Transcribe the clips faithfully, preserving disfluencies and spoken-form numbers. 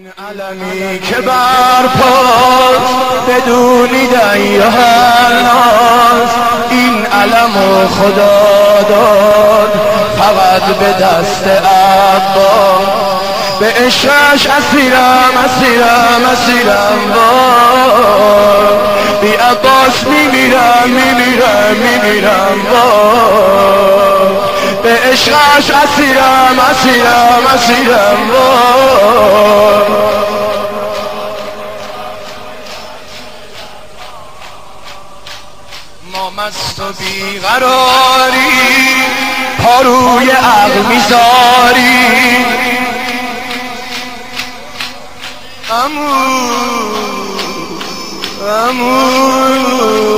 این علمی که برپاست بدونید ایها الناس، این علمو خدا داد فقط به دست عباس. به عشقش اسیرم اسیرم اسیرم وای، بی عباس میمیرم میمیرم میمیرم وای. به عشقش اسیرم اسیرم اسیرم وای. ما مست و بیقراری پاروی عقل میذاری، امون امون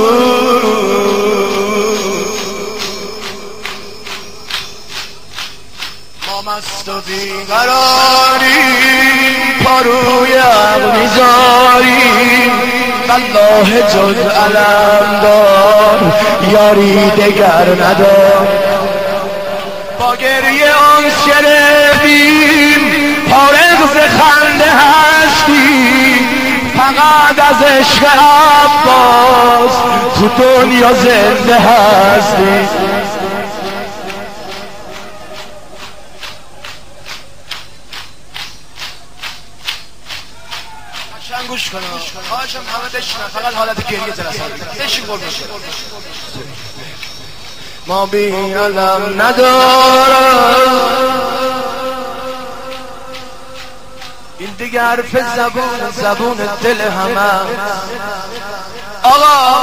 ما مست و بیقراری پاروی عقل میذاری، والله جز علم دار یاری دگر ندار. با گریه آنس گرفتیم فارغ ز خنده هستی، فقط از عشق عباس تو دنیا زنده هستی. قشنگ گوش کن، خواهشم همه بشنن، فقط حالت گریه ترسن بشین گل بشین. ما بی علم ندارم، این دیگه حرف زبون زبون دل همه. آقا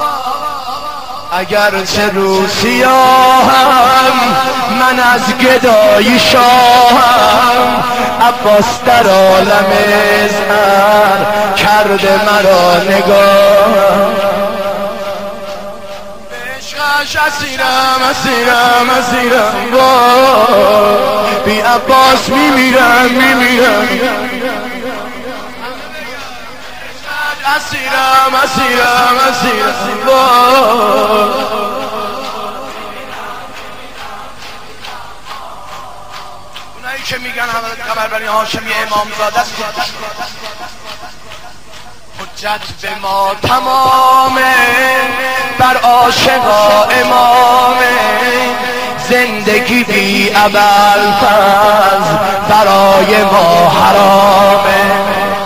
اگر چه رو سیاهم من از گدایی شاهم، عباس در عالم زهر کرده مرا نگاه. عشقش اسیرم اسیرم اسیرم وای، بی عباس میمیرم میمیرم. اسیرم اسیرم اسیرم وای. اونایی که میگن خبر بنی هاشمی امامزاده است، حجت به ما تمامه بر عاشقا امامه. زندگی بی ابوالفضل برای ما حرامه.